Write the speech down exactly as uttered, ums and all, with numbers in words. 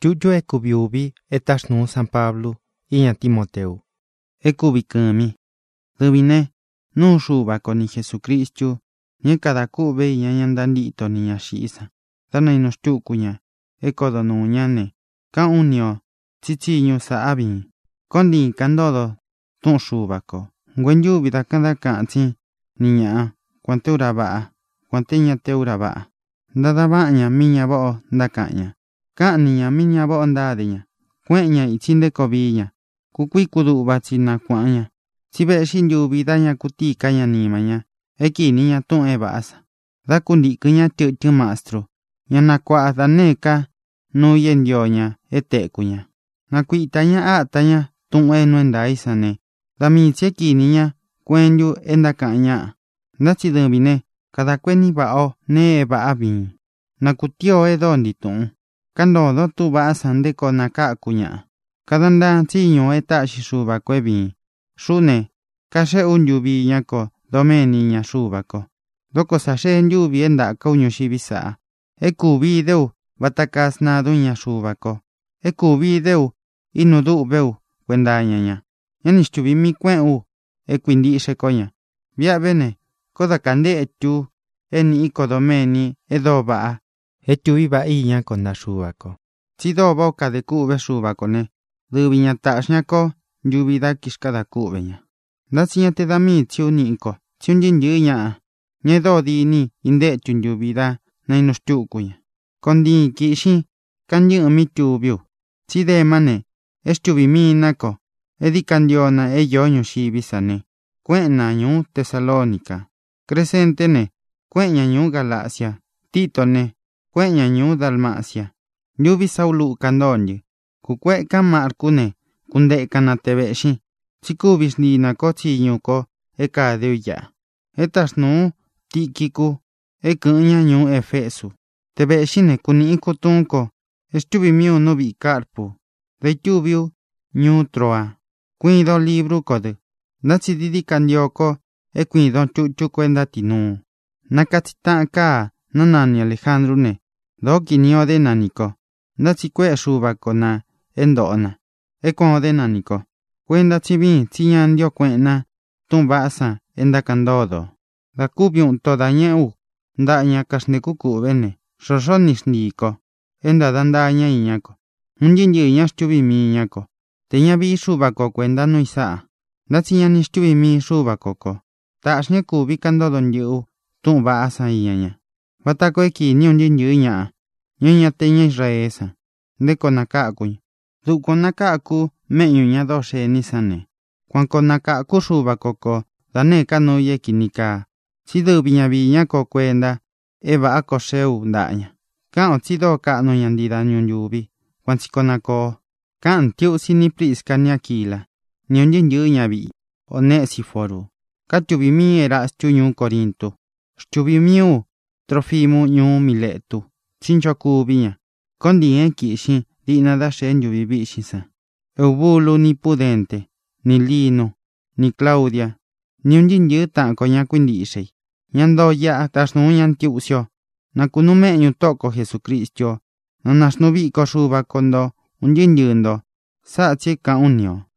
Chuchu e cubiubi etashnu San Pablo iña Timoteo. E cubi kami. Dubine, nu shuba con ni Jesucristo, ni cada cube y ñandandito ni ashisa. Dana nos chucuña, e codonu ñane, ka unio, chichiño sa abin. Kondi candodo, tun shubako. Gwen yubi da cada canti, niña, quante uraba, quante ña te uraba. Dada baña miña bo da caña. Ka niña miña bo andadiña. Cueña y chinde cobiña. Kukui kudu bachina cuaña. Si ve shin yubi daña kuti caña nimaña. Eki niña tun e basa. Da kundi kuña tu tu mastro. Ña na cua da neka. No yendioña ete cuña. Na kuitaña ataña tun e nuenda isane. Da mi cheki niña cuenyu enda caña. Da chidubine. Cada cueni bao ne e ba abin. Na kutio e dondi tun. Kando do tu basa ndeko na ka cuña. Cada nda chiño e ta shishuba cuebi. Shune. Kashe un yubi ñako. Dome niña shubako. Doko sashe en yubi enda kauño shibisa. E kubi deu. Batakas na duña shubako. E kubi deu. Inu du beu. Cuendaña ña. Yani shtubi mi cuen u. E quindi se coña. Via bene. Koda kande etu. Eni iko domeni. E do ba. Etu iba iña con da shubako. Si do boca de kube shubako ne. Dubiña tashñako. Yubida kishkada kubeña. Da siña te da mi tiu niko. Tiu njin yuña. Nye do di ni. Inde chun yubida. Na ino shtukuña. Kondi kishi. Kan yu mi tubiu. Si de mane. Estubi mi nako. Edi candiona e yoño shibisane. Cuena ñu Tesalónica. Crescente ne. Cueña ñu Galacia. Tito ne. Cueña ñu Dalmacia. Yubi saulu candonye. Kukue kamarku ne. Kunde kanatebeshi. Chikubis ni nako chiñuko. E kadeu ya. Etas nu. Tikiku. E kuña ñu Efesu. Tebeshi ne kuniku tunko. Estubi miu nubi carpu. De tubiu. Ñu Troa. Cuido libro code. Nachi didi candioko. E cuido chuchu cuenda tinu. Nakachita ka. Nanani Alejandro ne. Doki nio de naniko. Nachi kue shubako na. Endona. E con de naniko. Cuenda chibi. Chiñan dio cuena. Tumbasa. Enda candodo. Da cubiun toda ñeu. Daña kasnekuku bene. Sosonis niko. Enda dandaña iñako. Unjin yiñas chubi mi iñako. Teña vi shubako cuenda no isa. Da chiña ni stubi mi shubako. Tashña kubi candodo nyu. Tumbasa iñaña. Batako eki ni unjin yiña. Ñuña teña israesa. Deko nakakuñ. Duko nakaku. Meño ña doshe nisane. Cuanco nakaku shubako. Dane kanu yeki nika. Sidu viña viñako cuenda. Eva ako seu daña. Kao chido ka no yandida nyun yubi. Cuanciconako. Kan tiu sinipris kaniakila. Nyonjin yuña vi. Onesiforu. Kachubi mi era chuñu Corinto. Chubi miu. Trofimu ñu Miletu. Chincho kubiña. Kondi ekishi. Di nada shen yubi bishisa. Eubulu ni Pudente. Ni Lino. Ni Claudia. Nyonjin yu ta koña kuindishei. Ñando ya tasnu ñan tiusio. Nakunumeñu toko Jesucristo. Nanasnubi ko shuba kondo. Unjin yundo. Sa che ka unio.